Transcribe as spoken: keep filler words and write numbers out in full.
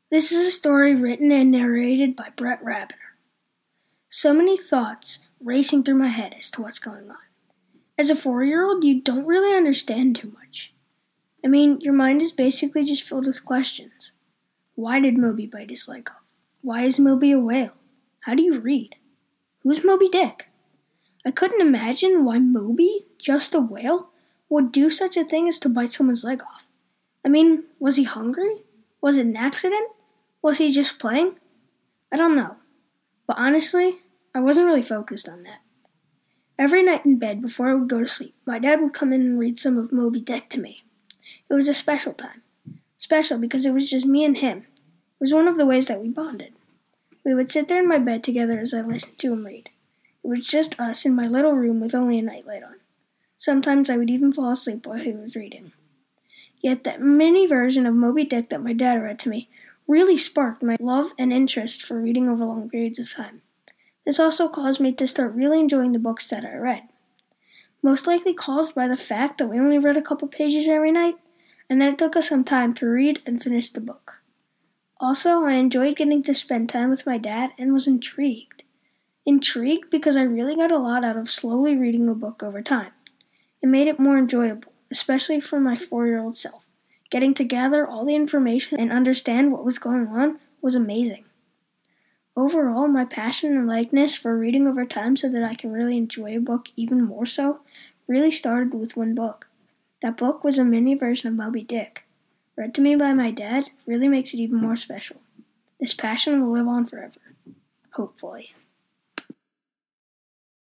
This is a story written and narrated by Brett Rabiner. So many thoughts racing through my head as to what's going on. As a four-year-old, you don't really understand too much. I mean, your mind is basically just filled with questions. Why did Moby bite his leg off? Why is Moby a whale? How do you read? Who's Moby Dick? I couldn't imagine why Moby, just a whale, would do such a thing as to bite someone's leg off. I mean, was he hungry? Was it an accident? Was he just playing? I don't know. But honestly, I wasn't really focused on that. Every night in bed before I would go to sleep, my dad would come in and read some of Moby Dick to me. It was a special time. Special because it was just me and him. It was one of the ways that we bonded. We would sit there in my bed together as I listened to him read. It was just us in my little room with only a nightlight on. Sometimes I would even fall asleep while he was reading. Yet that mini version of Moby Dick that my dad read to me really sparked my love and interest for reading over long periods of time. This also caused me to start really enjoying the books that I read. Most likely caused by the fact that we only read a couple pages every night, and that it took us some time to read and finish the book. Also, I enjoyed getting to spend time with my dad and was intrigued. Intrigued because I really got a lot out of slowly reading a book over time. It made it more enjoyable, especially for my four-year-old self. Getting to gather all the information and understand what was going on was amazing. Overall, my passion and likeness for reading over time so that I can really enjoy a book even more so really started with one book. That book was a mini version of Moby Dick. Read to me by my dad really makes it even more special. This passion will live on forever. Hopefully.